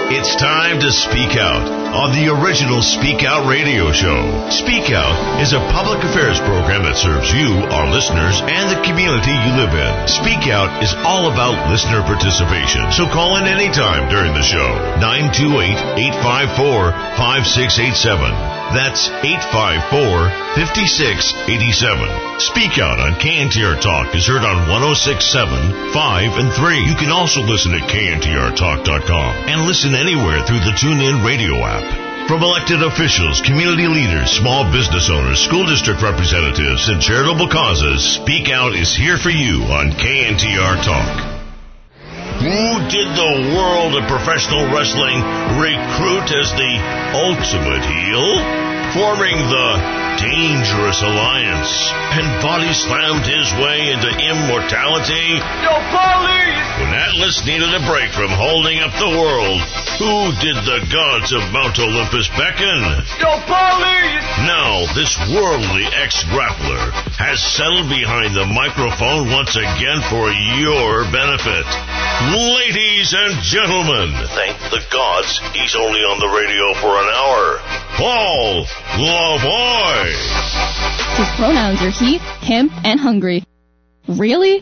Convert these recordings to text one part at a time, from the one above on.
It's time to speak out on the original Speak Out radio show. Speak Out is a public affairs program that serves you, our listeners, and the community you live in. Speak Out is all about listener participation, so call in anytime during the show. 928-854-5687. That's 854-5687. Speak Out on KNTR Talk is heard on 106.7, 5, and 3. You can also listen at kntrtalk.com and listen anywhere through the TuneIn radio app. From elected officials, community leaders, small business owners, school district representatives, and charitable causes, Speak Out is here for you on KNTR Talk. Who did the world of professional wrestling recruit as the ultimate heel? Forming the Dangerous Alliance, and body slammed his way into immortality? Yo, police! When Atlas needed a break from holding up the world, who did the gods of Mount Olympus beckon? Yo, police! Now, this worldly ex-grappler has settled behind the microphone once again for your benefit. Ladies and gentlemen, thank the gods he's only on the radio for an hour. Paul LaVoy. His pronouns are he, him, and hungry. Really?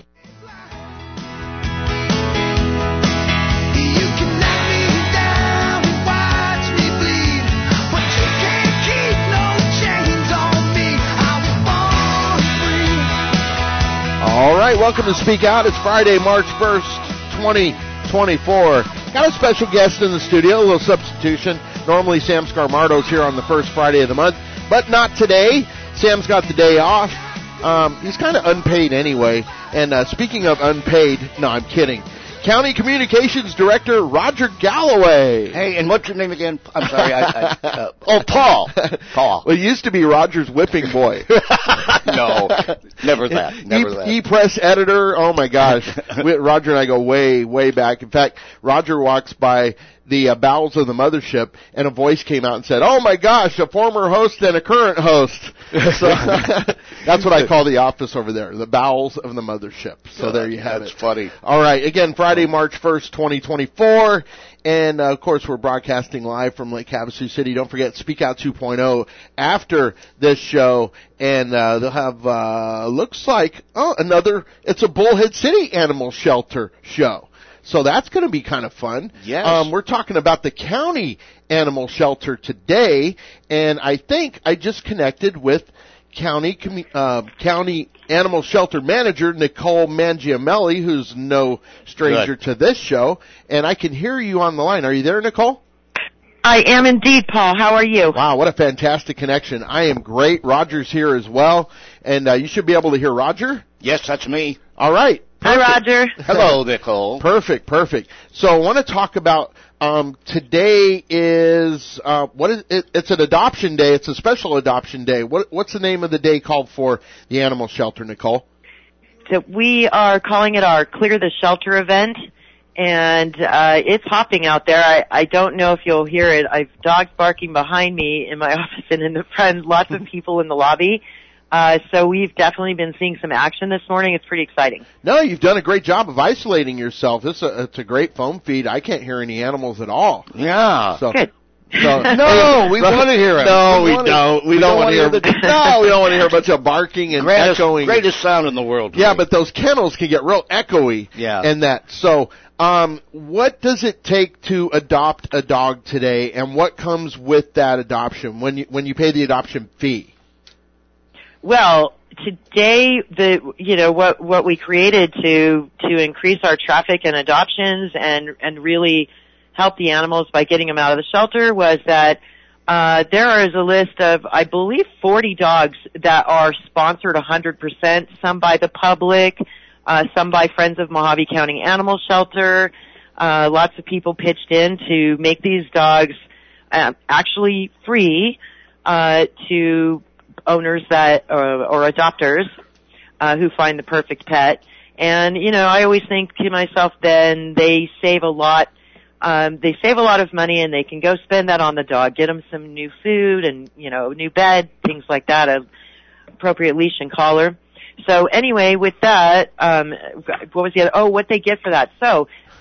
All right, welcome to Speak Out. It's Friday, March 1st, 2024. Got a special guest in the studio, a little substitution. Normally, Sam Scarmardo's here on the first Friday of the month, but not today. Sam's got the day off. He's kind of unpaid anyway. And speaking of unpaid, no, I'm kidding. County Communications Director Roger Galloway. Hey, and what's your name again? I'm sorry. Paul. Paul. Well, it used to be Roger's whipping boy. No, never that. Never that. E-Press editor. Oh, my gosh. Roger and I go way, way back. In fact, Roger walks by the bowels of the mothership, and a voice came out and said, "Oh, my gosh, a former host and a current host." So that's what I call the office over there, the bowels of the mothership. So there you have it. That's funny. All right. Again, Friday, March 1st, 2024. And, of course, we're broadcasting live from Lake Havasu City. Don't forget Speak Out 2.0 after this show. And they'll have, looks like, it's a Bullhead City Animal Shelter show. So that's going to be kind of fun. Yes. We're talking about the county animal shelter today, and I think I just connected with county animal shelter manager Nicole Mangiamelli, who's no stranger to this show, and I can hear you on the line. Are you there, Nicole? I am indeed, Paul. How are you? Wow, what a fantastic connection. I am great. Roger's here as well, and you should be able to hear Roger. Yes, that's me. All right. Perfect. Hi, Roger. Hello, Nicole. Perfect. So I want to talk about today is it's an adoption day. It's a special adoption day. What's the name of the day called for the animal shelter, Nicole? So we are calling it our Clear the Shelter event, and it's hopping out there. I don't know if you'll hear it. I've dogs barking behind me in my office and in the front. Lots of people in the lobby. So we've definitely been seeing some action this morning. It's pretty exciting. No, you've done a great job of isolating yourself. It's a great phone feed. I can't hear any animals at all. Yeah. So, good. So, no, we want to hear it. No, we don't. We don't want to hear. No, we don't want to hear a bunch of barking and echoing. Greatest sound in the world. Yeah, but those kennels can get real echoey. Yeah. And that. So, what does it take to adopt a dog today, and what comes with that adoption when you pay the adoption fee? Well, today what we created to increase our traffic and adoptions and really help the animals by getting them out of the shelter was that there is a list of, I believe, 40 dogs that are sponsored 100%, some by the public, some by Friends of Mojave County Animal Shelter. Lots of people pitched in to make these dogs actually free to owners that or adopters who find the perfect pet. And I always think to myself, then they save a lot. They save a lot of money, and they can go spend that on the dog, get them some new food and new bed, things like that, a appropriate leash and collar. So anyway, with that, what was the other? Oh, what they get for that? So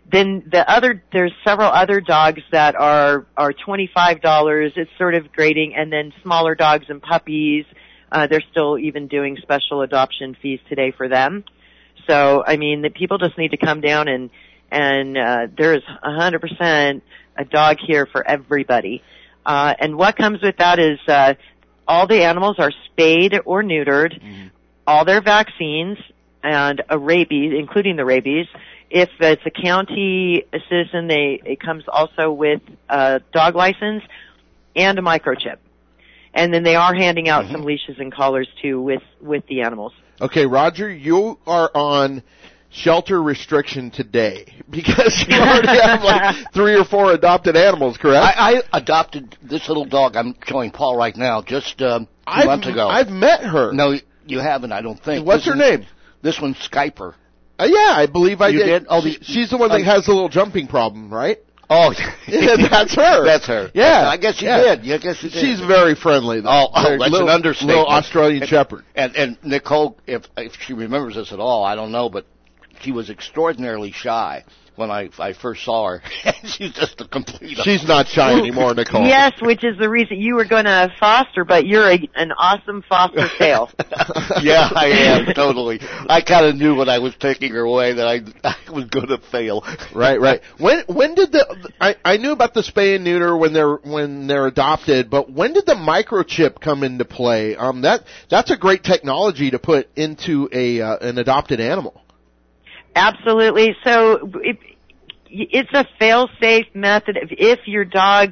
Then there's several other dogs that are $25. It's sort of grading, and then smaller dogs and puppies. They're still even doing special adoption fees today for them. So, I mean, the people just need to come down and there's 100% a dog here for everybody. And what comes with that is, all the animals are spayed or neutered, all their vaccines, and a rabies, including the rabies. If it's a county citizen, it comes also with a dog license and a microchip. And then they are handing out some leashes and collars too with the animals. Okay, Roger, you are on shelter restriction today because you already have like 3 or 4 adopted animals, correct? I adopted this little dog I'm showing Paul right now just 2 months ago. I've met her. No, you haven't, I don't think. What's her name? This one's Skyper. Yeah, I believe I did. Oh, she's the one that has the little jumping problem, right? Oh, yeah, that's her. That's her. Yeah, I guess you did. I guess you did. She's very friendly, though. Oh, that's an understatement. Little Australian Shepherd. And Nicole, if she remembers this at all, I don't know, but she was extraordinarily shy when I first saw her. She's just a complete... She's not shy anymore, Nicole. Yes, which is the reason you were going to foster, but you're an awesome foster fail. Yeah, I am, totally. I kind of knew when I was taking her away that I was going to fail. Right. When did I knew about the spay and neuter when they're adopted, but when did the microchip come into play? That's a great technology to put into an adopted animal. Absolutely. So it's a fail-safe method. If your dog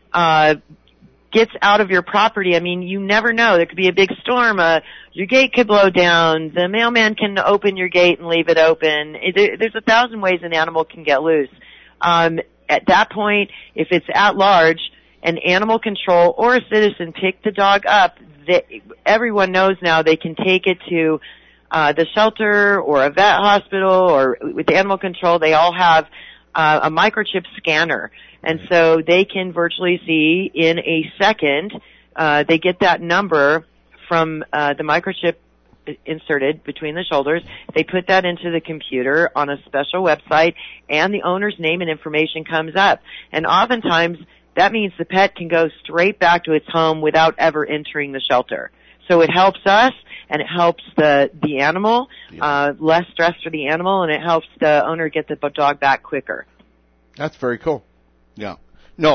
gets out of your property, I mean, you never know. There could be a big storm. Your gate could blow down. The mailman can open your gate and leave it open. There's 1,000 ways an animal can get loose. At that point, if it's at large, an animal control or a citizen pick the dog up, everyone knows now they can take it to the shelter or a vet hospital, or with animal control, they all have a microchip scanner. And so they can virtually see in a second, they get that number from the microchip inserted between the shoulders. They put that into the computer on a special website, and the owner's name and information comes up. And oftentimes, that means the pet can go straight back to its home without ever entering the shelter. So it helps us, and it helps the animal, less stress for the animal, and it helps the owner get the dog back quicker. That's very cool. Yeah. No,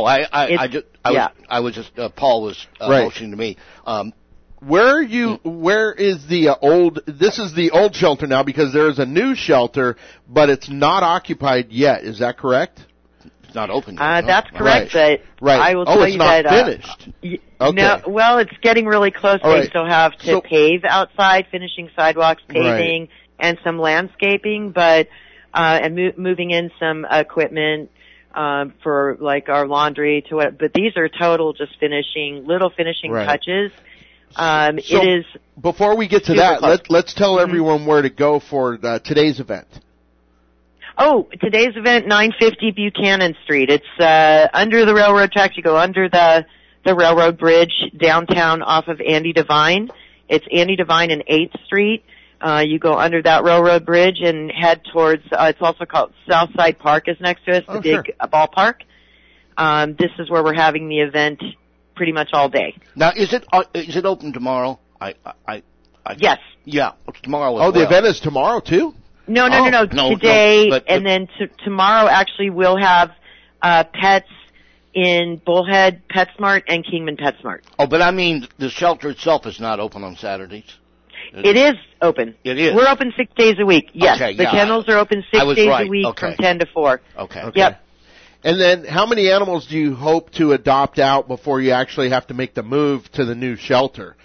Paul was motioning to me. Where is the old, this is the old shelter now because there is a new shelter, but it's not occupied yet. Is that correct? It's not open yet. That's correct, but I will tell you that... finished. Okay. No, well, it's getting really close. They still have to pave outside, finishing sidewalks, paving, and some landscaping, but and moving in some equipment for like our laundry to what. But these are total just finishing touches. It is. Before we get to that, let's tell everyone where to go for today's event. Oh, today's event, 950 Buchanan Street. It's under the railroad tracks. You go under the railroad bridge downtown off of Andy Devine. It's Andy Devine and 8th Street. You go under that railroad bridge and head towards, it's also called Southside Park is next to us, the big ballpark. This is where we're having the event pretty much all day. Now, is it open tomorrow? Yes. Yeah, tomorrow as well. The event is tomorrow too? No, today, and then tomorrow actually we'll have pets in Bullhead PetSmart and Kingman PetSmart. Oh, but I mean the shelter itself is not open on Saturdays? It is open. It is? We're open 6 days a week, yes. Okay, the kennels are open 6 days a week from 10 to 4. Okay. Yep. And then how many animals do you hope to adopt out before you actually have to make the move to the new shelter?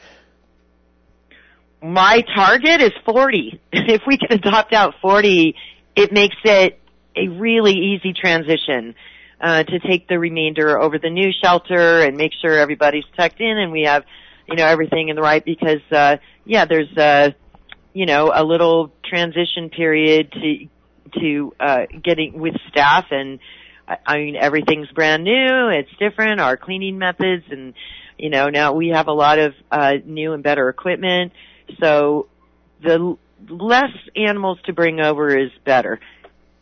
My target is 40. If we can adopt out 40, it makes it a really easy transition to take the remainder over the new shelter and make sure everybody's tucked in and we have, everything in the right because, there's a little transition period to getting with staff and, everything's brand new. It's different. Our cleaning methods and, now we have a lot of new and better equipment. So the less animals to bring over is better.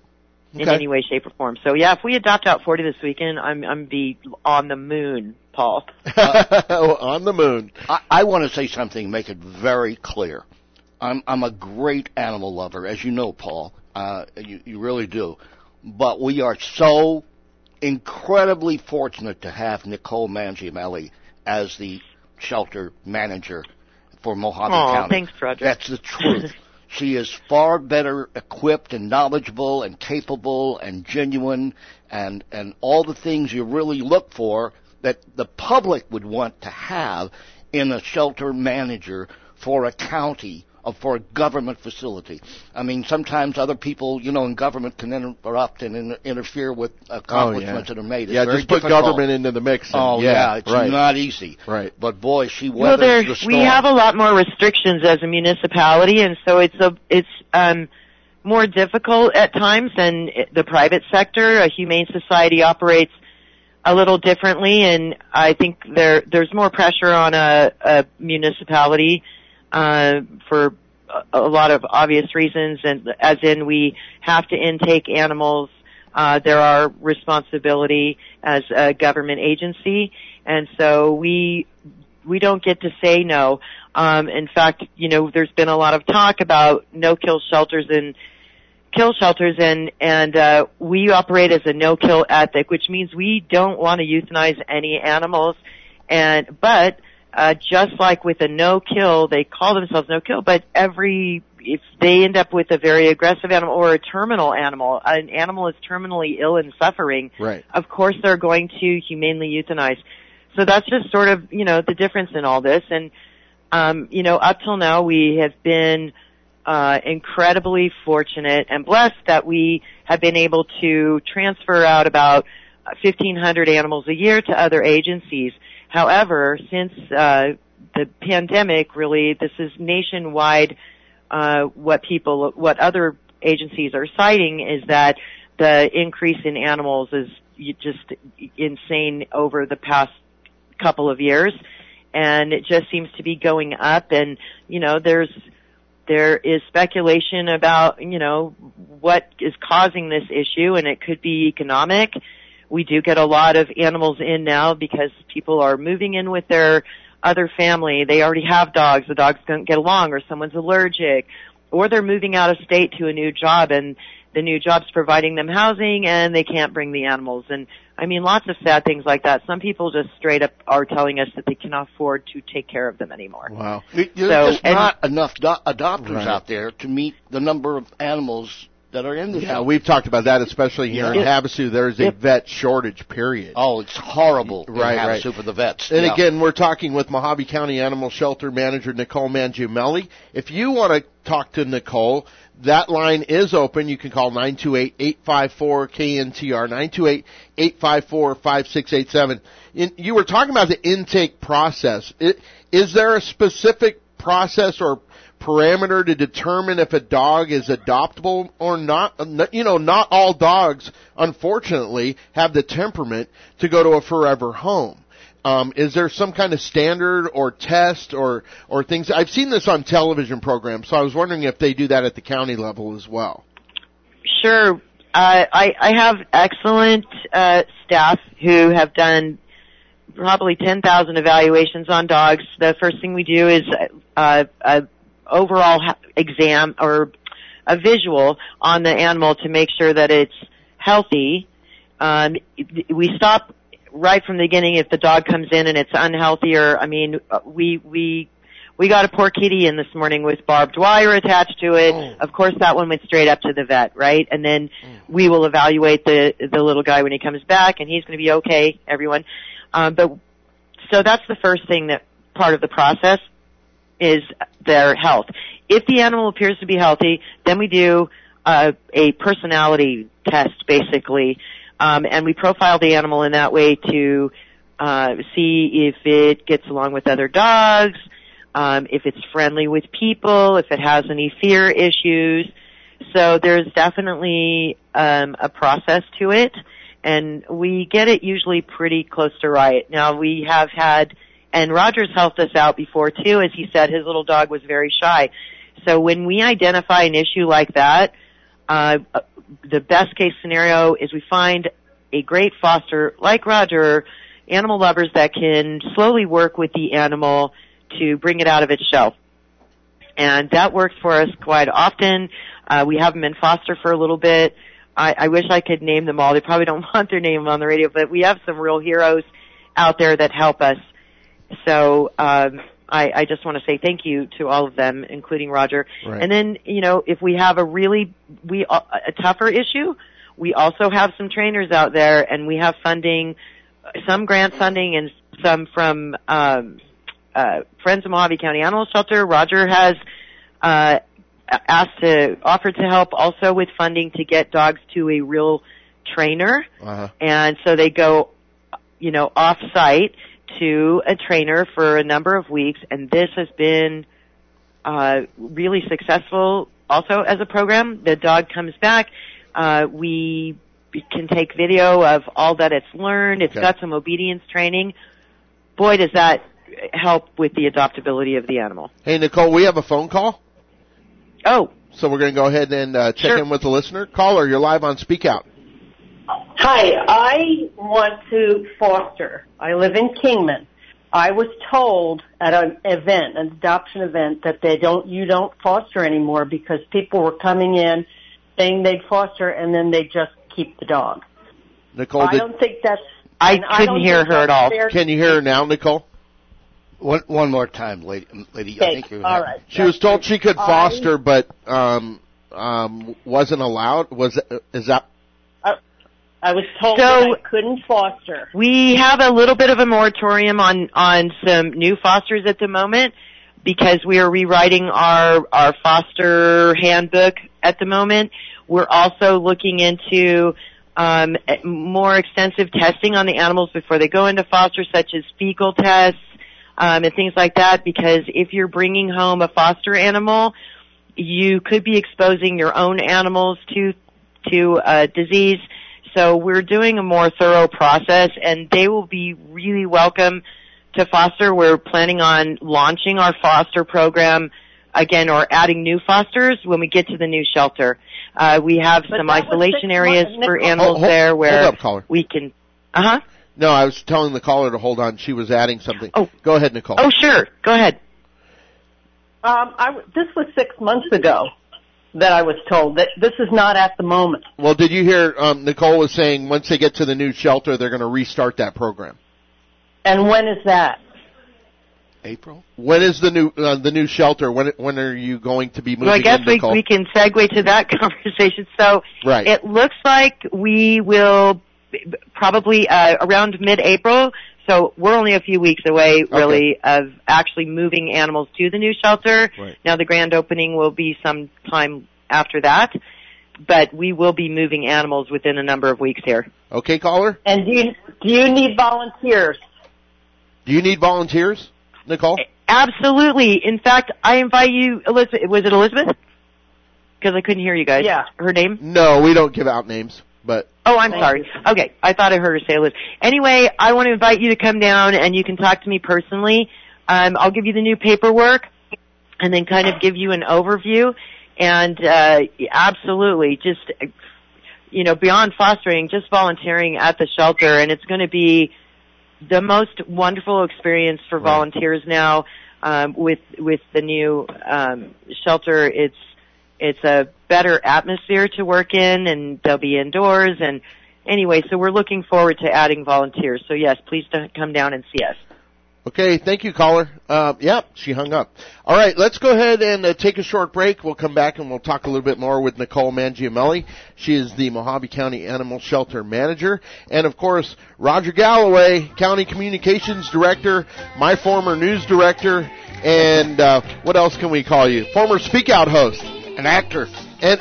in any way, shape, or form. So yeah, if we adopt out 40 this weekend, I'm be on the moon, Paul. On the moon. I want to say something, make it very clear. I'm a great animal lover, as you know, Paul. You really do. But we are so incredibly fortunate to have Nicole Mangiamelli as the shelter manager for Mojave County. Thanks, Roger. That's the truth. She is far better equipped and knowledgeable and capable and genuine and all the things you really look for that the public would want to have in a shelter manager for a county or for a government facility. I mean, sometimes other people, in government can interrupt and interfere with accomplishments that are made. It's very just put difficult. Government into the mix. It's right. not easy. Right. But boy, she weathers the storm. We have a lot more restrictions as a municipality, and so it's more difficult at times than the private sector. A humane society operates a little differently, and I think there's more pressure on a municipality for a lot of obvious reasons, and as in we have to intake animals. There are responsibility as a government agency, and so we don't get to say no. In fact, there's been a lot of talk about no-kill shelters and kill shelters, and we operate as a no-kill ethic, which means we don't want to euthanize any animals. But just like with a no-kill, they call themselves no-kill, but if they end up with a very aggressive animal or a terminal animal, an animal is terminally ill and suffering, right, of course they're going to humanely euthanize. So that's just sort of, the difference in all this. And, up till now we have been incredibly fortunate and blessed that we have been able to transfer out about 1,500 animals a year to other agencies. However, since the pandemic, really, this is nationwide. What other agencies are citing is that the increase in animals is just insane over the past couple of years, and it just seems to be going up. And there is speculation about what is causing this issue, and it could be economic. We do get a lot of animals in now because people are moving in with their other family. They already have dogs. The dogs don't get along, or someone's allergic, or they're moving out of state to a new job, and the new job's providing them housing, and they can't bring the animals. And I mean, lots of sad things like that. Some people just straight up are telling us that they cannot afford to take care of them anymore. Wow. There's just not enough adopters out there to meet the number of animals that are in the shelter. We've talked about that, especially here in Havasu. There's a vet shortage, period. Oh, it's horrible in Havasu for the vets. And again, we're talking with Mojave County Animal Shelter Manager Nicole Mangiamelli. If you want to talk to Nicole, that line is open. You can call 928-854-KNTR, 928-854-5687. You were talking about the intake process. Is there a specific process or parameter to determine if a dog is adoptable or not? Not all dogs, unfortunately, have the temperament to go to a forever home. Is there some kind of standard or test or things? I've seen this on television programs, so I was wondering if they do that at the county level as well. Sure. I have excellent staff who have done probably 10,000 evaluations on dogs. The first thing we do is a overall exam or a visual on the animal to make sure that it's healthy. We stop right from the beginning if the dog comes in and it's unhealthy, or we got a poor kitty in this morning with barbed wire attached to it. Oh. Of course that one went straight up to the vet, right? And then we will evaluate the little guy when he comes back, and he's going to be okay, everyone. So that's the first thing, that part of the process is their health. If the animal appears to be healthy, then we do a personality test, basically, and we profile the animal in that way to see if it gets along with other dogs, if it's friendly with people, if it has any fear issues. So there's definitely a process to it, and we get it usually pretty close to right. Now, we have had, and Roger's helped us out before too, as he said, his little dog was very shy. So when we identify an issue like that, the best case scenario is we find a great foster like Roger, animal lovers that can slowly work with the animal to bring it out of its shell. And that works for us quite often. We have them in foster for a little bit. I wish I could name them all. They probably don't want their name on the radio, but we have some real heroes out there that help us. So I just want to say thank you to all of them, including Roger. Right. And then, if we have a tougher issue, we also have some trainers out there, and we have funding, some grant funding and some from Friends of Mojave County Animal Shelter. Roger has offered to help also with funding to get dogs to a real trainer. Uh-huh. And so they go, off-site to a trainer for a number of weeks, and this has been really successful also as a program. The dog comes back. We can take video of all that it's learned. It's got some obedience training. Boy, does that help with the adoptability of the animal. Hey, Nicole, we have a phone call. Oh. So we're going to go ahead and check in with the listener. Caller, you're live on Speak Out. Hi, I want to foster. I live in Kingman. I was told at an adoption event, that you don't foster anymore because people were coming in saying they'd foster and then they just keep the dog. Nicole, I don't think that's... I couldn't hear her at all. Can you hear her now, Nicole? One more time, lady. Okay, I think all right. She was told she could foster, but wasn't allowed. Is that? I was told that I couldn't foster. We have a little bit of a moratorium on some new fosters at the moment because we are rewriting our foster handbook at the moment. We're also looking into more extensive testing on the animals before they go into foster, such as fecal tests and things like that, because if you're bringing home a foster animal, you could be exposing your own animals to disease. So we're doing a more thorough process, and they will be really welcome to foster. We're planning on launching our foster program again, or adding new fosters when we get to the new shelter. We have some isolation areas for animals there where hold up, caller. we can... No, I was telling the caller to hold on. She was adding something. Oh. Go ahead, Nicole. Oh, sure. Go ahead. This was 6 months ago that I was told that this is not at the moment. Well, did you hear Nicole was saying once they get to the new shelter, they're going to restart that program? And when is that? April. When is the new shelter? When are you going to be moving? Well, I guess in, we can segue to that conversation. So right. It looks like we will probably around mid-April. So we're only a few weeks away, really, of actually moving animals to the new shelter. Right. Now the grand opening will be some time after that, but we will be moving animals within a number of weeks here. Okay, caller? And do you need volunteers? Do you need volunteers, Nicole? Absolutely. In fact, I invite you, Elizabeth. Was it Elizabeth? Because I couldn't hear you guys. Yeah. Her name? No, we don't give out names, but... Oh, I'm sorry. Okay, I thought I heard her say Liz. Anyway, I want to invite you to come down and you can talk to me personally. I'll give you the new paperwork and then kind of give you an overview. And absolutely, just, beyond fostering, just volunteering at the shelter. And it's going to be the most wonderful experience for volunteers now with the new shelter. It's a better atmosphere to work in, and they'll be indoors. And anyway, so we're looking forward to adding volunteers. So yes, please come down and see us. Okay, thank you, caller. She hung up. All right, let's go ahead and take a short break. We'll come back and we'll talk a little bit more with Nicole Mangiamelli. She is the Mojave County Animal Shelter Manager. And, of course, Roger Galloway, County Communications Director, my former news director, and what else can we call you? Former Speak Out host. An actor. A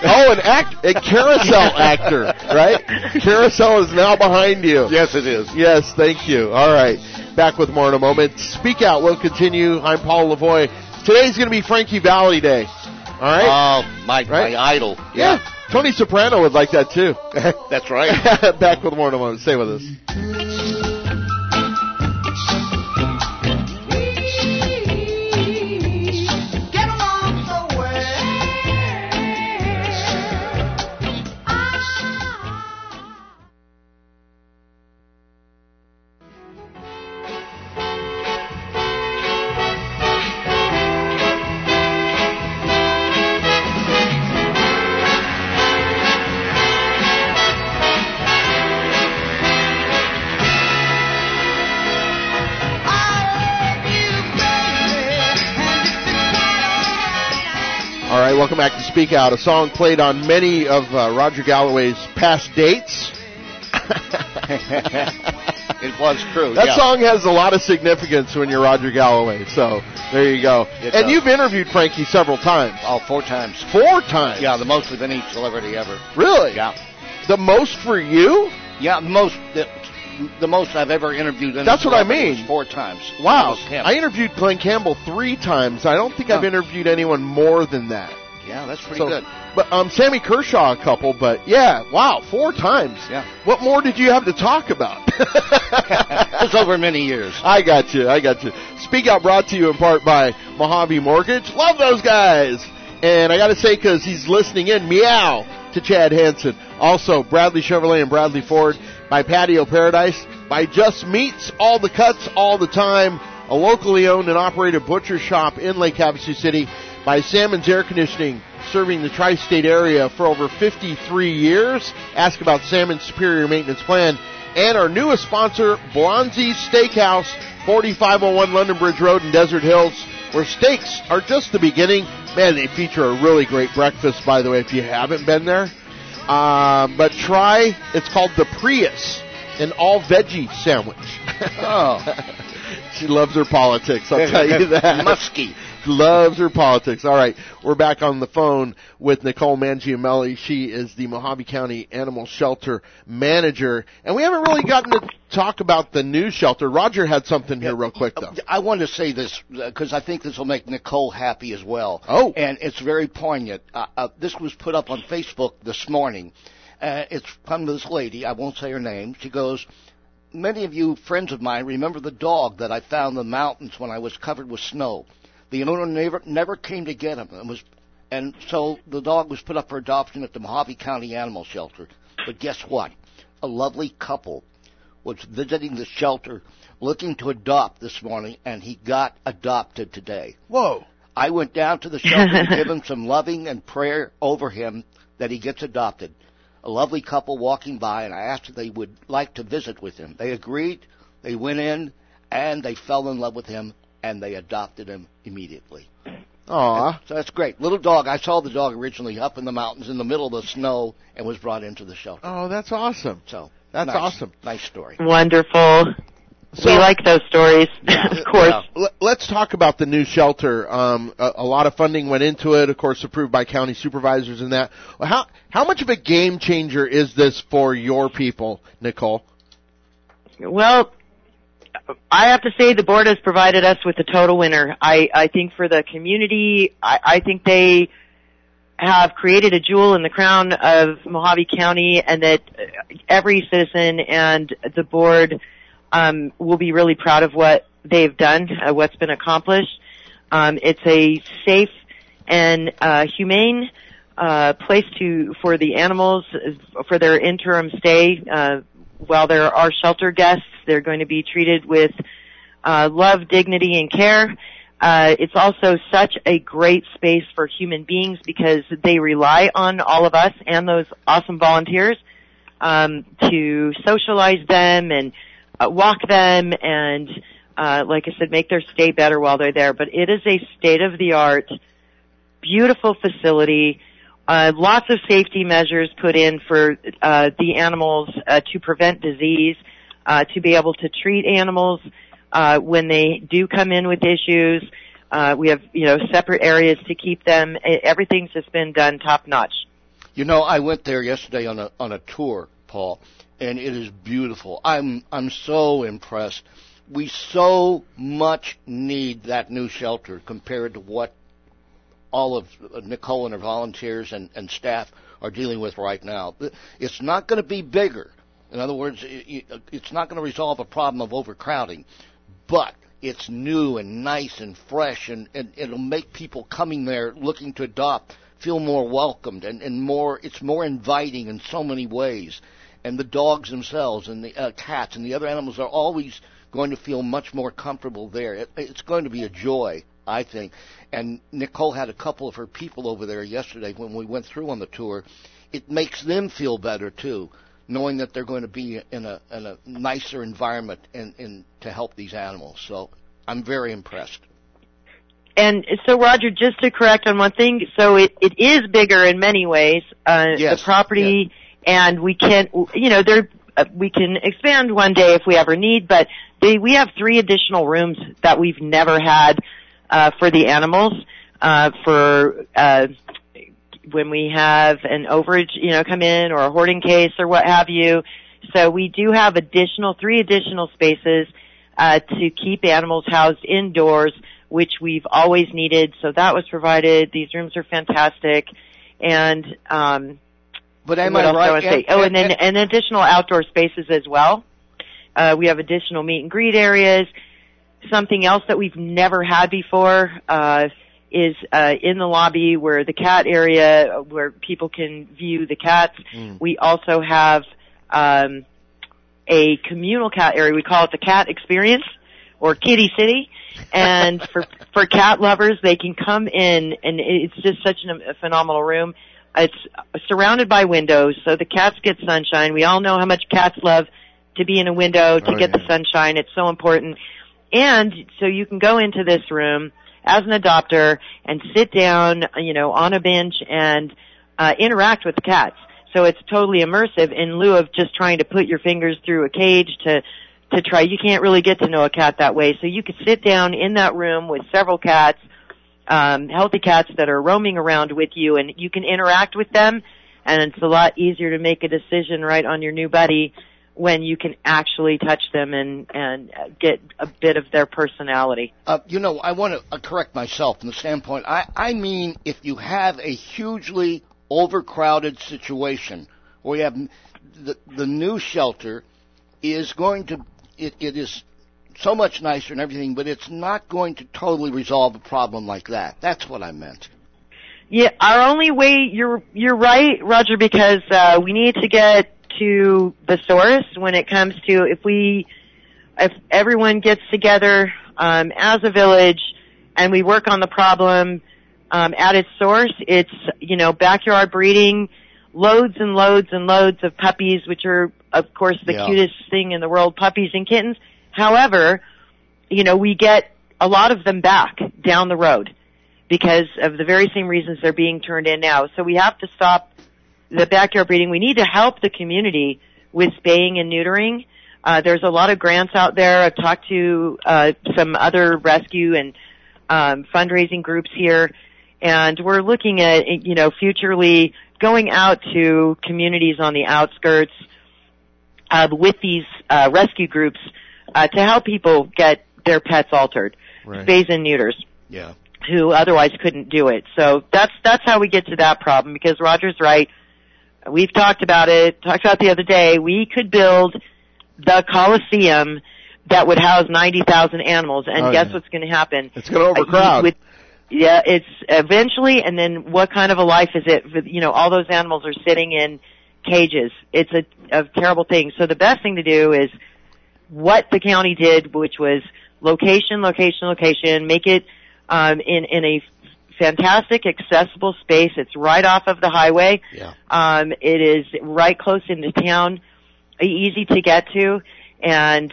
carousel actor, right? Carousel is now behind you. Yes, it is. Yes, thank you. All right. Back with more in a moment. Speak Out will continue. I'm Paul Lavoie. Today's going to be Frankie Valli Day. All right? Oh, my idol. Yeah. Tony Soprano would like that, too. That's right. Back with more in a moment. Stay with us. right, welcome back to Speak Out, a song played on many of Roger Galloway's past dates. It was true. That song has a lot of significance when you're Roger Galloway, so there you go. And you've interviewed Frankie several times. Oh, 4 times. 4 times? Yeah, the most of any celebrity ever. Really? Yeah. The most for you? Yeah, the most I've ever interviewed. That's what I mean. Was 4 times. Wow. I interviewed Glenn Campbell 3 times. I don't think I've interviewed anyone more than that. Yeah, that's pretty good. But Sammy Kershaw a couple, but yeah, wow, 4 times. Yeah. What more did you have to talk about? It's over many years. I got you. Speak Out brought to you in part by Mojave Mortgage. Love those guys. And I got to say, because he's listening in, meow to Chad Hansen. Also, Bradley Chevrolet and Bradley Ford, by Patio Paradise, by Just Meats, all the cuts, all the time, a locally owned and operated butcher shop in Lake Havasu City, by Salmon's Air Conditioning, serving the tri-state area for over 53 years. Ask about Salmon's Superior Maintenance Plan. And our newest sponsor, Blonzie's Steakhouse, 4501 London Bridge Road in Desert Hills, where steaks are just the beginning. Man, they feature a really great breakfast, by the way, if you haven't been there. But try, it's called the Prius, an all-veggie sandwich. Oh. She loves her politics, I'll tell you that. Muskie. Loves her politics. All right, we're back on the phone with Nicole Mangiamelli. She is the Mojave County Animal Shelter Manager. And we haven't really gotten to talk about the new shelter. Roger had something here real quick, though. I wanted to say this because I think this will make Nicole happy as well. Oh. And it's very poignant. This was put up on Facebook this morning. It's from this lady. I won't say her name. She goes, many of you friends of mine remember the dog that I found in the mountains when I was covered with snow. The owner never came to get him, and so the dog was put up for adoption at the Mojave County Animal Shelter. But guess what? A lovely couple was visiting the shelter looking to adopt this morning, and he got adopted today. Whoa. I went down to the shelter to give him some loving and prayer over him that he gets adopted. A lovely couple walking by, and I asked if they would like to visit with him. They agreed. They went in, and they fell in love with him, and they adopted him immediately. Aw. So that's great. Little dog. I saw the dog originally up in the mountains in the middle of the snow and was brought into the shelter. Oh, that's awesome. So that's awesome. Nice story. Wonderful. So, we like those stories, of course. Let's talk about the new shelter. A lot of funding went into it, of course, approved by county supervisors and that. How much of a game changer is this for your people, Nicole? Well, I have to say the board has provided us with a total winner. I think for the community, I think they have created a jewel in the crown of Mojave County, and that every citizen and the board will be really proud of what they've done, what's been accomplished. It's a safe and humane place for the animals for their interim stay. While there are shelter guests, they're going to be treated with love, dignity, and care. It's also such a great space for human beings because they rely on all of us and those awesome volunteers to socialize them and walk them and, like I said, make their stay better while they're there. But it is a state-of-the-art, beautiful facility. Lots of safety measures put in for the animals to prevent disease, to be able to treat animals when they do come in with issues. We have, separate areas to keep them. Everything's just been done top notch. I went there yesterday on a tour, Paul, and it is beautiful. I'm so impressed. We so much need that new shelter compared to what all of Nicole and her volunteers and staff are dealing with right now. It's not going to be bigger. In other words, it's not going to resolve a problem of overcrowding, but it's new and nice and fresh, and it'll make people coming there looking to adopt feel more welcomed and more. It's more inviting in so many ways. And the dogs themselves and the cats and the other animals are always going to feel much more comfortable there. It's going to be a joy, I think. And Nicole had a couple of her people over there yesterday when we went through on the tour. It makes them feel better, too, knowing that they're going to be in a nicer environment and to help these animals. So I'm very impressed. And so, Roger, just to correct on one thing, so it is bigger in many ways, Yes. the property, and we can, we can expand one day if we ever need, but we have 3 additional rooms that we've never had, for the animals, when we have an overage, come in, or a hoarding case or what have you. So we do have 3 additional spaces, to keep animals housed indoors, which we've always needed. So that was provided. These rooms are fantastic. And, but am what I else right? I want to say? And additional outdoor spaces as well. We have additional meet and greet areas. Something else that we've never had before, is in the lobby where the cat area, where people can view the cats. We also have a communal cat area. We call it the Cat Experience, or Kitty City. And for cat lovers, they can come in, and it's just such a phenomenal room. It's surrounded by windows, so the cats get sunshine. We all know how much cats love to be in a window to get the sunshine. It's so important. And so you can go into this room as an adopter and sit down, on a bench and interact with the cats. So it's totally immersive in lieu of just trying to put your fingers through a cage to try. You can't really get to know a cat that way. So you could sit down in that room with several cats, healthy cats that are roaming around with you, and you can interact with them, and it's a lot easier to make a decision right on your new buddy when you can actually touch them and get a bit of their personality. I want to correct myself from the standpoint, I mean if you have a hugely overcrowded situation, where you have the new shelter is going to, it is so much nicer and everything, but it's not going to totally resolve a problem like that. That's what I meant. Yeah, our only way, you're right, Roger, because we need to get to the source when it comes to if everyone gets together as a village and we work on the problem at its source. It's backyard breeding, loads and loads and loads of puppies, which are of course the cutest thing in the world, puppies and kittens. However, we get a lot of them back down the road because of the very same reasons they're being turned in now. So we have to stop the backyard breeding. We need to help the community with spaying and neutering. There's a lot of grants out there. I've talked to some other rescue and fundraising groups here, and we're looking at, futurely going out to communities on the outskirts with these rescue groups to help people get their pets altered, spays and neuters. Yeah. Who otherwise couldn't do it. So that's how we get to that problem, because Roger's right. We've talked about the other day. We could build the Coliseum that would house 90,000 animals, and guess what's going to happen? It's going to overcrowd. It's eventually, and then what kind of a life is it? All those animals are sitting in cages. It's a terrible thing. So the best thing to do is what the county did, which was location, make it in a fantastic, accessible space. It's right off of the highway. Yeah. It is right close into town, easy to get to, and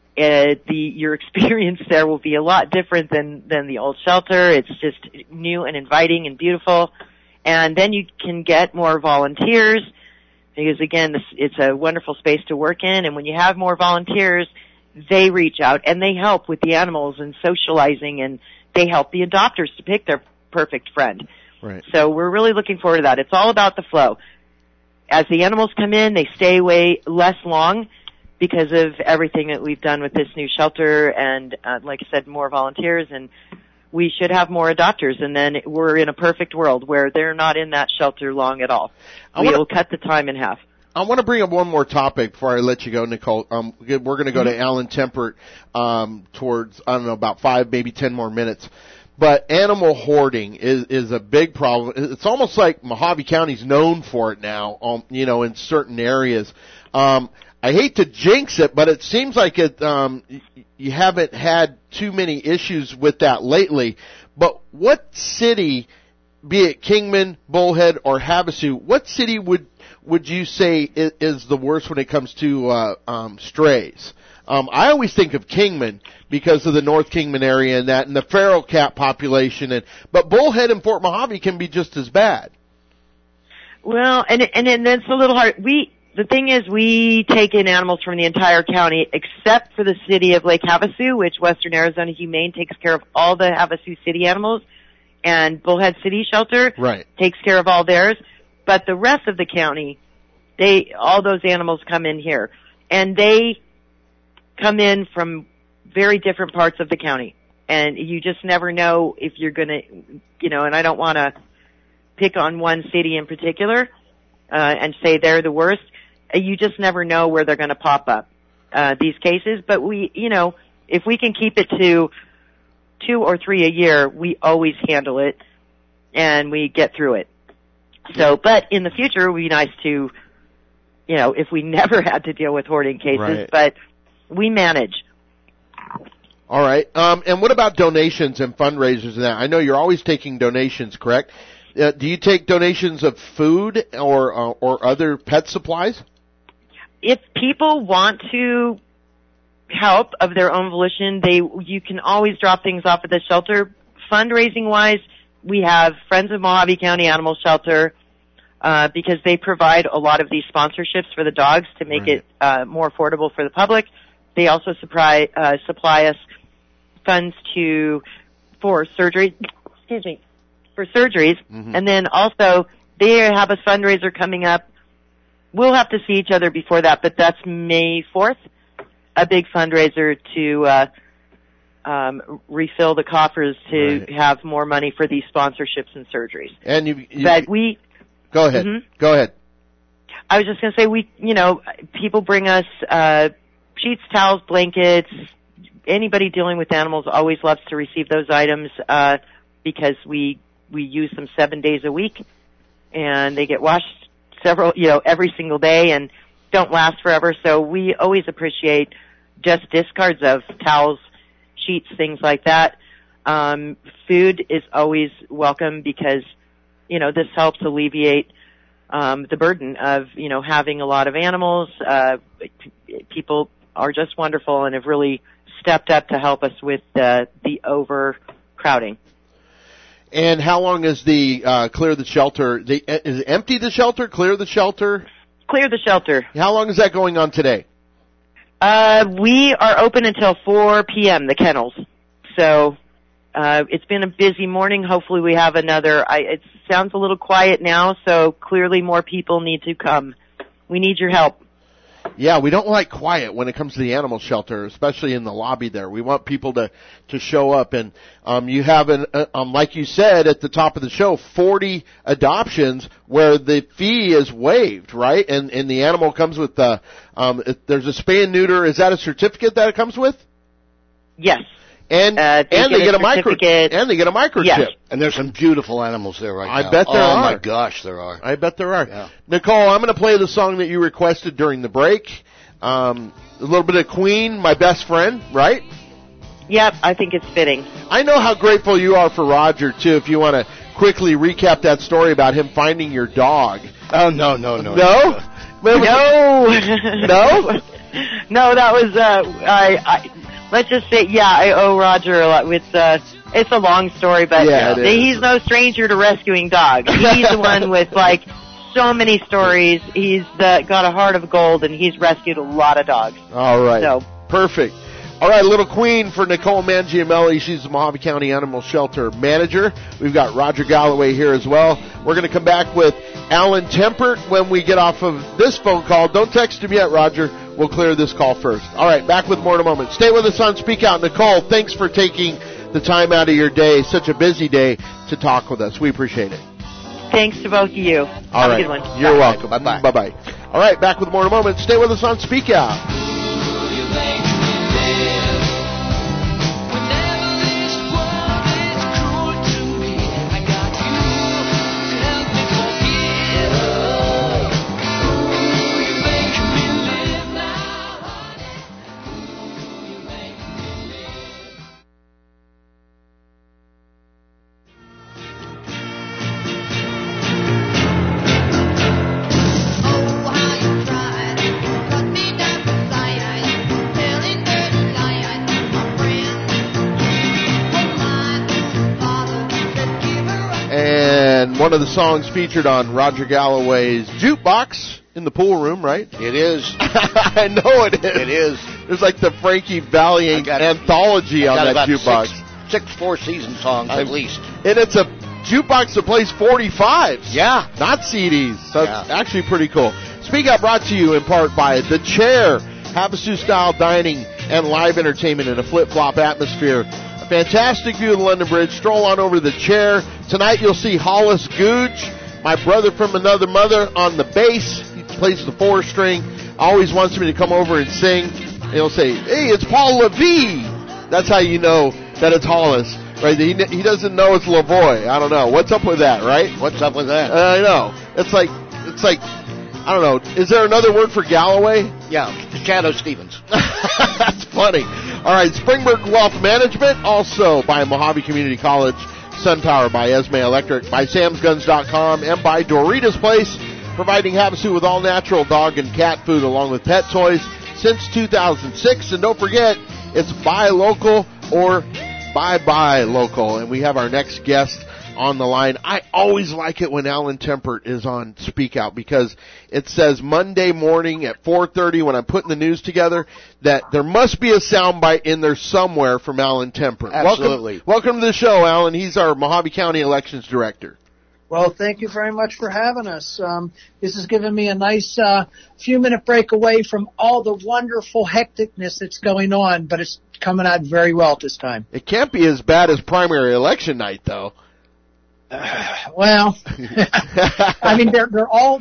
your experience there will be a lot different than the old shelter. It's just new and inviting and beautiful. And then you can get more volunteers, because again, it's a wonderful space to work in, and when you have more volunteers, they reach out and they help with the animals and socializing, and they help the adopters to pick their perfect friend. Right. So we're really looking forward to that. It's all about the flow. As the animals come in, they stay away less long because of everything that we've done with this new shelter, and like I said, more volunteers, and we should have more adopters, and then we're in a perfect world where they're not in that shelter long at all. We'll cut the time in half. I want to bring up one more topic before I let you go, Nicole. We're going to go to Alan Tempert towards, about 5, maybe 10 more minutes. But animal hoarding is a big problem. It's almost like Mojave County's known for it now, in certain areas. I hate to jinx it, but it seems like you haven't had too many issues with that lately. But what city, be it Kingman, Bullhead, or Havasu, what city would you say is the worst when it comes to strays? I always think of Kingman because of the North Kingman area and that, and the feral cat population. But bullhead in Fort Mojave can be just as bad. Well, and that's a little hard. The thing is, we take in animals from the entire county, except for the city of Lake Havasu, which Western Arizona Humane takes care of all the Havasu City animals, and Bullhead City Shelter takes care of all theirs. But the rest of the county, all those animals come in here, and they come in from very different parts of the county, and you just never know if you're going to, and I don't want to pick on one city in particular and say they're the worst. You just never know where they're going to pop up, these cases. But if we can keep it to 2 or 3 a year, we always handle it and we get through it. So, but in the future, it would be nice to, if we never had to deal with hoarding cases, but we manage. All right. And what about donations and fundraisers and that? I know you're always taking donations, correct? Do you take donations of food or other pet supplies? If people want to help of their own volition, you can always drop things off at the shelter. Fundraising wise, we have Friends of Mojave County Animal Shelter, because they provide a lot of these sponsorships for the dogs to make it more affordable for the public. They also supply us funds for surgery. Excuse me. For surgeries, and then also they have a fundraiser coming up. We'll have to see each other before that, but that's May 4th, a big fundraiser to refill the coffers to have more money for these sponsorships and surgeries. And go ahead. Go ahead. I was just going to say people bring us sheets, towels, blankets. Anybody dealing with animals always loves to receive those items because we use them 7 days a week, and they get washed every single day and don't last forever. So we always appreciate just discards of towels, sheets, things like that. Food is always welcome because, this helps alleviate the burden of, having a lot of animals. People are just wonderful and have really stepped up to help us with the overcrowding. And how long is the clear the shelter? Is it empty the shelter? Clear the shelter? Clear the shelter. How long is that going on today? We are open until 4 p.m., the kennels. So it's been a busy morning. Hopefully we have another. It sounds a little quiet now, so clearly more people need to come. We need your help. Yeah, we don't like quiet when it comes to the animal shelter, especially in the lobby there. We want people to show up, and you have like you said at the top of the show, 40 adoptions where the fee is waived, right? And the animal comes with there's a spay and neuter. Is that a certificate that it comes with? Yes. And they get a microchip. Yes. And there's some beautiful animals there now. I bet there are. Oh my gosh, there are. I bet there are. Yeah. Nicole, I'm going to play the song that you requested during the break. A little bit of Queen, My Best Friend, right? Yep, I think it's fitting. I know how grateful you are for Roger, too, if you want to quickly recap that story about him finding your dog. Oh, no. No? No. No? No, that was, let's just say, I owe Roger a lot. It's a long story, but he's no stranger to rescuing dogs. He's the one with, so many stories. He's got a heart of gold, and he's rescued a lot of dogs. All right. So. Perfect. All right, Little Queen for Nicole Mangiamelli. She's the Mojave County Animal Shelter Manager. We've got Roger Galloway here as well. We're going to come back with Alan Tempert when we get off of this phone call. Don't text him yet, Roger. We'll clear this call first. All right, back with more in a moment. Stay with us on Speak Out. Nicole, thanks for taking the time out of your day, such a busy day, to talk with us. We appreciate it. Thanks to both of you. Have a good one. You're welcome. Bye-bye. Bye-bye. All right, back with more in a moment. Stay with us on Speak Out. Oh, how you cried, cut me down beside one of the songs featured on Roger Galloway's Jukebox in the pool room, right? It is. I know it is. It is. There's like the Frankie Valli anthology on that jukebox. Six four-season songs at least. And it's a jukebox that plays 45s. Yeah. Not CDs. So it's actually pretty cool. Speak Out brought to you in part by The Chair, Havasu-style dining and live entertainment in a flip-flop atmosphere. A fantastic view of the London Bridge. Stroll on over to The Chair. Tonight you'll see Hollis Googe, my brother from another mother, on the bass. He plays the 4-string. Always wants me to come over and sing. And he'll say, "Hey, it's Paul Levy." That's how you know that it's Hollis, right? He doesn't know it's Lavoie. I don't know. What's up with that, right? What's up with that? I know. It's like, I don't know. Is there another word for Galloway? Yeah, Shadow Stevens. That's funny. All right, Springburg Wealth Management, also by Mojave Community College, SunPower by Esme Electric, by SamsGuns.com, and by Dorita's Place, providing Havasu with all natural dog and cat food along with pet toys since 2006. And don't forget, it's buy local or buy local. And we have our next guest on the line. I always like it when Alan Tempert is on Speak Out because it says Monday morning at 4:30 when I'm putting the news together that there must be a soundbite in there somewhere from Alan Tempert. Absolutely. Welcome to the show, Alan. He's our Mojave County Elections Director. Well, thank you very much for having us. This has given me a nice few-minute break away from all the wonderful hecticness that's going on, but it's coming out very well this time. It can't be as bad as primary election night, though. Well, I mean, they're all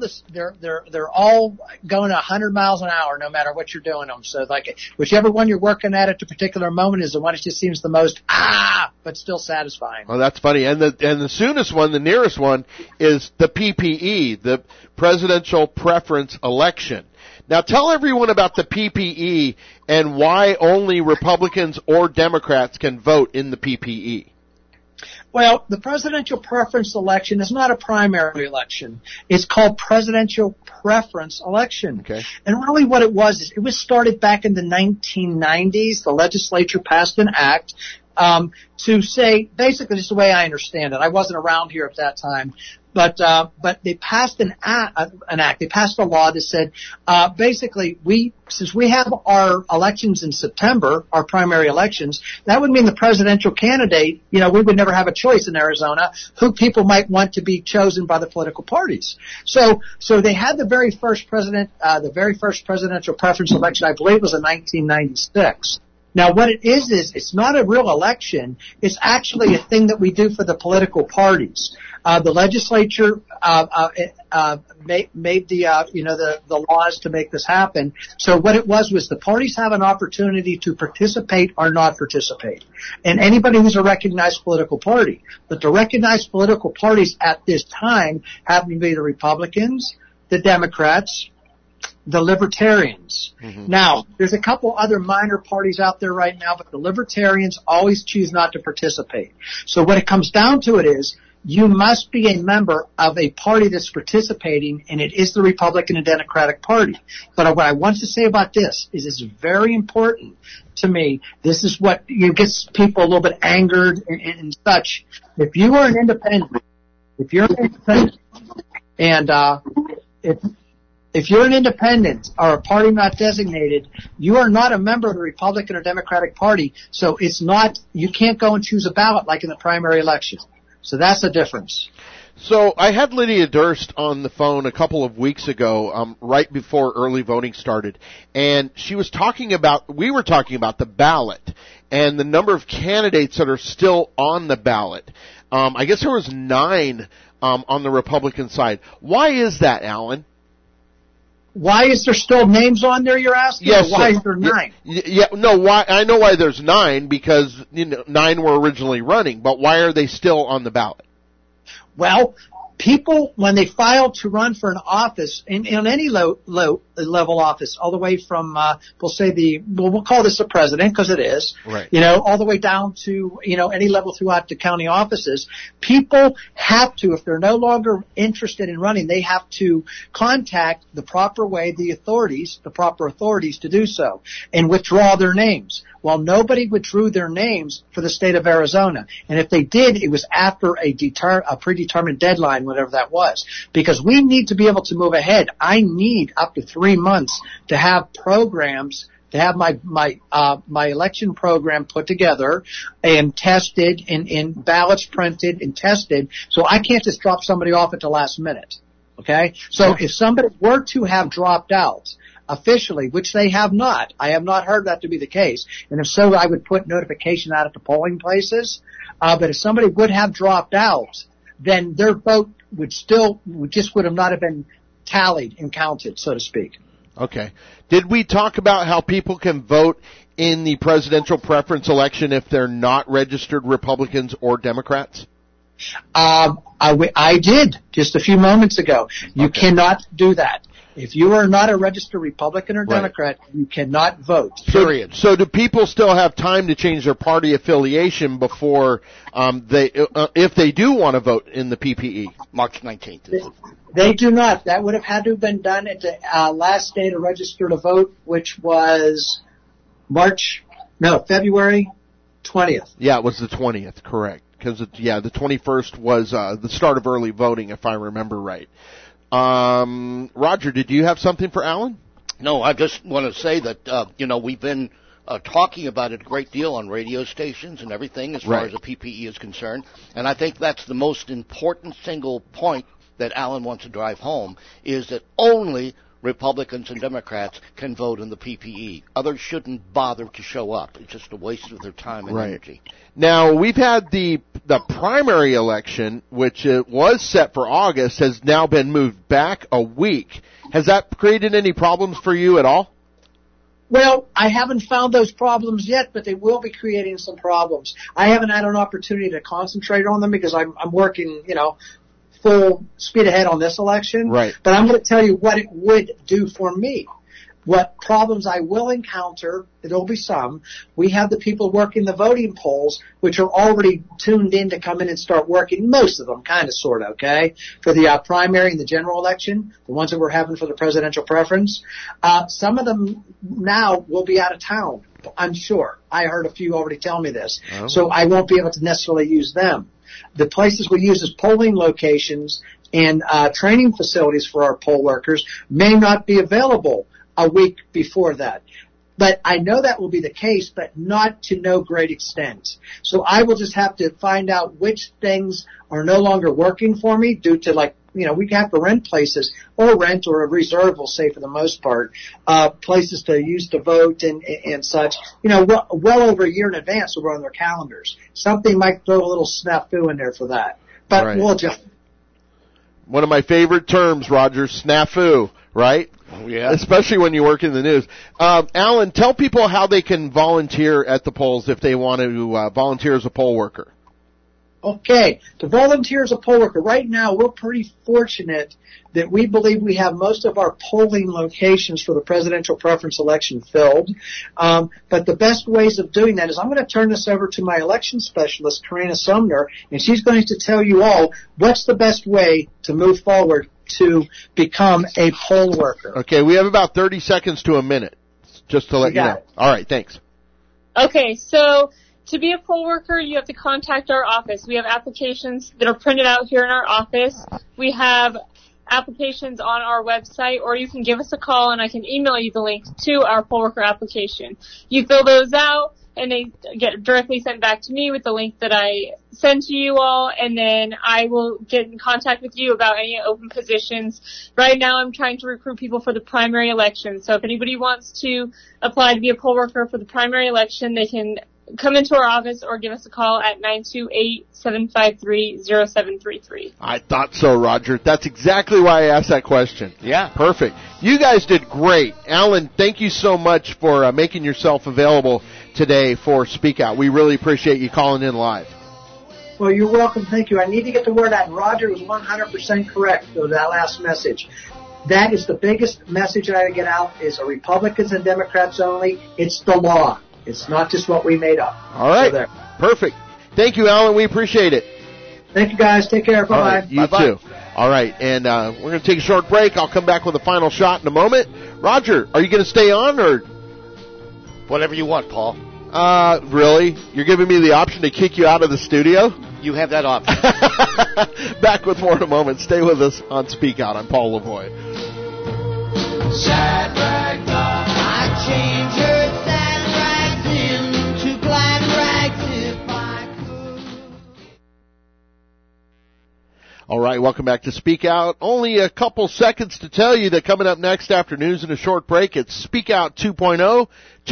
going 100 miles an hour, no matter what you're doing them. So, like, whichever one you're working at the particular moment is the one that just seems the most but still satisfying. Well, that's funny. And the soonest one, the nearest one, is the PPE, the Presidential Preference Election. Now, tell everyone about the PPE and why only Republicans or Democrats can vote in the PPE. Well, the presidential preference election is not a primary election. It's called presidential preference election. Okay. And really what it was started back in the 1990s. The legislature passed an act to say, basically, just the way I understand it. I wasn't around here at that time. But they passed an act. They passed a law that said, basically, since we have our elections in September, our primary elections, that would mean the presidential candidate, we would never have a choice in Arizona who people might want to be chosen by the political parties. So they had the very first presidential preference election, I believe, was in 1996. Now, what it is it's not a real election. It's actually a thing that we do for the political parties. The legislature made the laws to make this happen. So what it was the parties have an opportunity to participate or not participate, and anybody who's a recognized political party. But the recognized political parties at this time happen to be the Republicans, the Democrats, the Libertarians. Mm-hmm. Now, there's a couple other minor parties out there right now, but the Libertarians always choose not to participate. So what it comes down to is you must be a member of a party that's participating, and it is the Republican and Democratic Party. But what I want to say about this is it's very important to me. This is what gets people a little bit angered and such. If you are an independent, and if you're an independent or a party not designated, you are not a member of the Republican or Democratic Party, so you can't go and choose a ballot like in the primary election. So that's the difference. So I had Lydia Durst on the phone a couple of weeks ago, right before early voting started, and we were talking about the ballot and the number of candidates that are still on the ballot. I guess there was 9 on the Republican side. Why is that, Alan? Why is there still names on there, you're asking? Yes, why is there 9? Why? I know why there's 9 because 9 were originally running, but why are they still on the ballot? Well, people, when they file to run for an office, in any low level office, all the way from, we'll call this the president, because it is, right. All the way down to, any level throughout the county offices, people have to, if they're no longer interested in running, they have to contact the proper authorities to do so, and withdraw their names. Well, nobody withdrew their names for the state of Arizona. And if they did, it was after a predetermined deadline, whatever that was. Because we need to be able to move ahead. I need up to 3 months to have programs, to have my election program put together and tested and ballots printed and tested. So I can't just drop somebody off at the last minute. Okay? So if somebody were to have dropped out officially, which they have not, I have not heard that to be the case. And if so, I would put notification out at the polling places. But if somebody would have dropped out, then their vote would not have been tallied and counted, so to speak. Okay. Did we talk about how people can vote in the presidential preference election if they're not registered Republicans or Democrats? I did just a few moments ago. You cannot do that. If you are not a registered Republican or Democrat, you cannot vote. Period. So do people still have time to change their party affiliation before if they do want to vote in the PPE? March 19th. They do not. That would have had to have been done at the last day to register to vote, which was February 20th. Yeah, it was the 20th, correct. Because, the 21st was the start of early voting, if I remember right. Roger, did you have something for Alan? No, I just want to say that, we've been talking about it a great deal on radio stations and everything as far as the PPE is concerned. And I think that's the most important single point that Alan wants to drive home, is that only Republicans and Democrats can vote in the PPE. Others shouldn't bother to show up. It's just a waste of their time and energy. Now, we've had the primary election, which was set for August, has now been moved back a week. Has that created any problems for you at all? Well, I haven't found those problems yet, but they will be creating some problems. I haven't had an opportunity to concentrate on them because I'm working, full speed ahead on this election. Right. But I'm going to tell you what it would do for me. What problems I will encounter, there'll be some. We have the people working the voting polls, which are already tuned in to come in and start working, most of them, kind of, sort of, okay, for the primary and the general election, the ones that we're having for the presidential preference. Some of them now will be out of town, I'm sure. I heard a few already tell me this. Oh. So I won't be able to necessarily use them. The places we use as polling locations and training facilities for our poll workers may not be available a week before that. But I know that will be the case, but not to no great extent. So I will just have to find out which things are no longer working for me due to, we have to rent places or reserve, we'll say for the most part, places to use to vote and such, well over a year in advance we're on their calendars. Something might throw a little snafu in there for that. But we'll just. One of my favorite terms, Roger, snafu, right? Oh, yeah. Especially when you work in the news. Alan, tell people how they can volunteer at the polls if they want to volunteer as a poll worker. Okay, to volunteer as a poll worker, right now we're pretty fortunate that we believe we have most of our polling locations for the presidential preference election filled. But the best ways of doing that is I'm going to turn this over to my election specialist, Karina Sumner, and she's going to tell you all what's the best way to move forward to become a poll worker. Okay, we have about 30 seconds to a minute, just to let you know. All right, thanks. Okay, so to be a poll worker, you have to contact our office. We have applications that are printed out here in our office. We have applications on our website, or you can give us a call and I can email you the link to our poll worker application. You fill those out and they get directly sent back to me with the link that I send to you all, and then I will get in contact with you about any open positions. Right now I'm trying to recruit people for the primary election, so if anybody wants to apply to be a poll worker for the primary election, they can come into our office or give us a call at 928-753-0733. I thought so, Roger. That's exactly why I asked that question. Yeah. Perfect. You guys did great. Alan, thank you so much for making yourself available today for Speak Out. We really appreciate you calling in live. Well, you're welcome. Thank you. I need to get the word out. Roger was 100% correct with that last message. That is the biggest message I get out is Republicans and Democrats only. It's the law. It's not just what we made up. All right. So perfect. Thank you, Alan. We appreciate it. Thank you, guys. Take care. Bye-bye. All right, you too. All right, and we're going to take a short break. I'll come back with a final shot in a moment. Roger, are you going to stay on or? Whatever you want, Paul. Really? You're giving me the option to kick you out of the studio? You have that option. Back with more in a moment. Stay with us on Speak Out. I'm Paul Lavoie. Shadrach, I change her sad rags into glad rags if I could. All right, welcome back to Speak Out. Only a couple seconds to tell you that coming up next after news and a short break, it's Speak Out 2.0,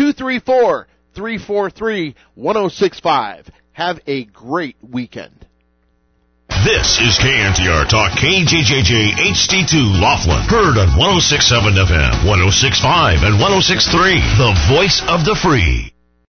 234-343-1065. Have a great weekend. This is KNTR Talk, KJJJ HD2 Laughlin. Heard on 106.7 FM, 106.5, and 106.3. The voice of the free.